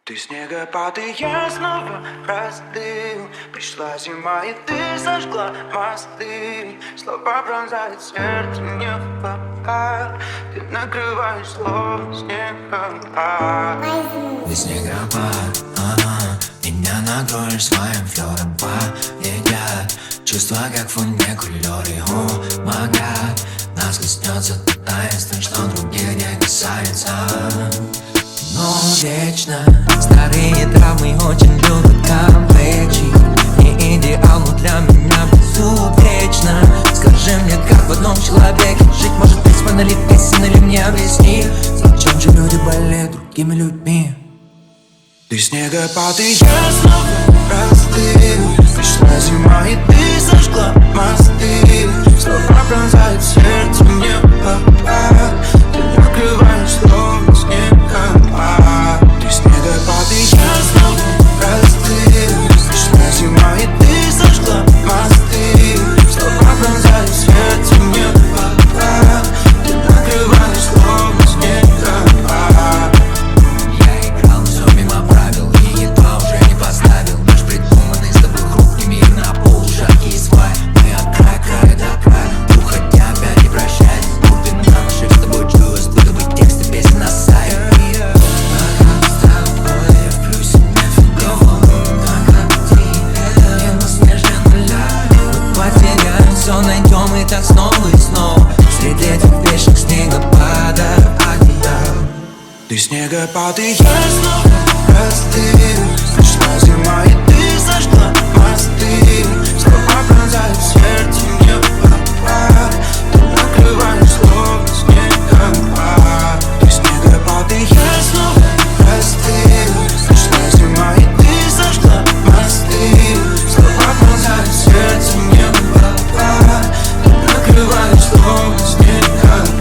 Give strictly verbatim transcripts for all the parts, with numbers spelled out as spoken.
Ты снегопад, и я снова простыл. Пришла зима, и ты сожгла мосты. Слова пронзают сердце не в попад. Ты накрываешь словно снегом. Ты снегопад, ага, меня накроешь своим флёром поведят. Чувства, как в фоне кулёры, о, май гад. Нас коснется то таинство, что других не касается. Но вечно старые травмы очень любят комплексии. Не идеал, но для меня безупречно. Скажи мне, как в одном человеке жить может быть с монолиткой сын, или мне объясни, зачем же люди болеют другими людьми? Ты снегопад, и я снова простыл. Пришла зима, и ты сожгла мосты. Слова пронзают сердце мне в попад. Ты накрываешь словно снегом. Ты снегопад, и я снова простыл. Пришла зима, и ты сожгла мосты. Слова пронзают сердце мне в попад. Ты накрываешь словно снегом. Я играл, но все мимо правил, и едва уже не поставил наш придуманный с тобой хрупкий мир на полшаги свай. Мы от края, края до края, уходя опять не прощаясь. Глубина наших с тобой чувств, будто бы тексты песен на сайте. Все найдем и так снова и снова среди этих вечных снегопадов одеял. Ты снегопад, и я снова простыл. Пришла зима, и ты сожгла мосты. Слова пронзают сердце мне в попад. Ты накрываешь словно снегом. Ты снегопад, и я снова простыл. Пришла зима, и ты сожгла мосты. Слова пронзают сердце мне в попад. Ты накрываешь словно снегом.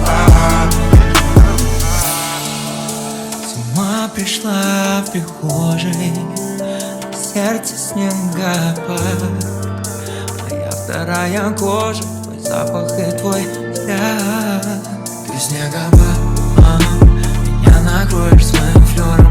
Зима пришла в прихожей, сердце снегопад. Моя вторая кожа, твой запах и твой взгляд. Ты снегопад, ага, меня накроешь своим флёром